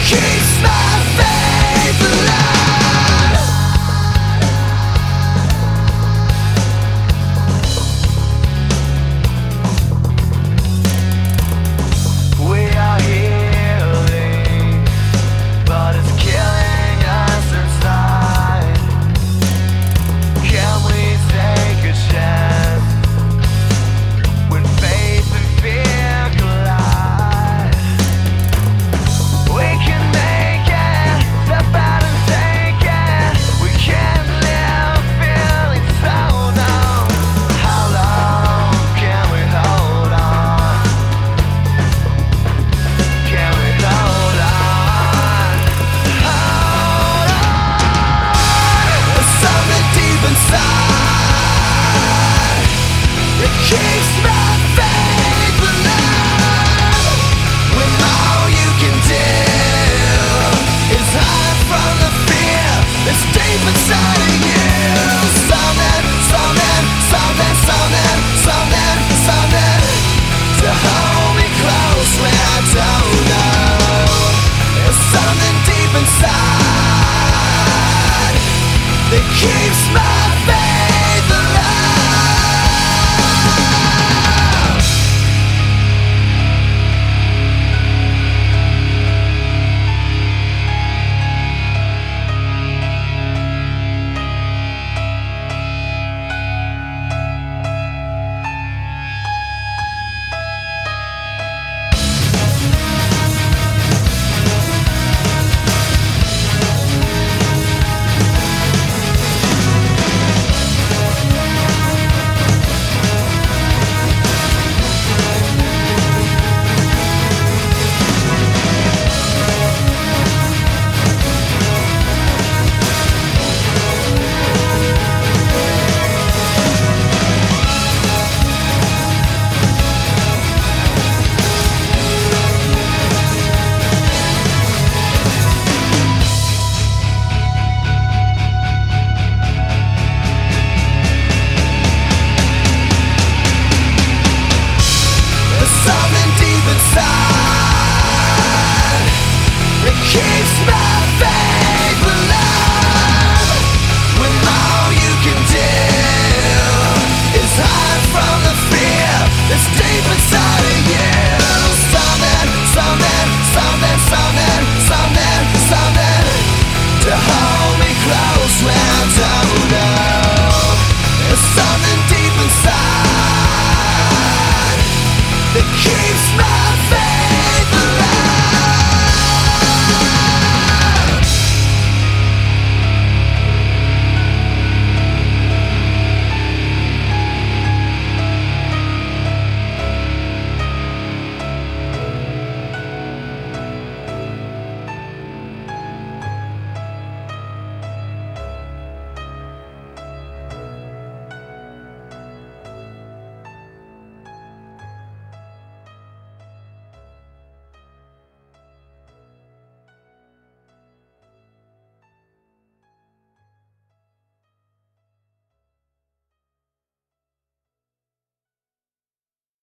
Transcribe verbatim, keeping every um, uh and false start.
keeps my faith alive. We are healing, but it's killing us inside. Can we take a chance when faith and fear collide? We can make it, step out and take it. We can't live feeling so numb. How long can we hold on? Can we hold on? Hold on. There's something deep inside that keeps my faith alive. When all you can do is hide from the fear that's deep inside of you. Something, something, something, something, something, something to hold me close when I don't know. There's something deep inside that keeps my faith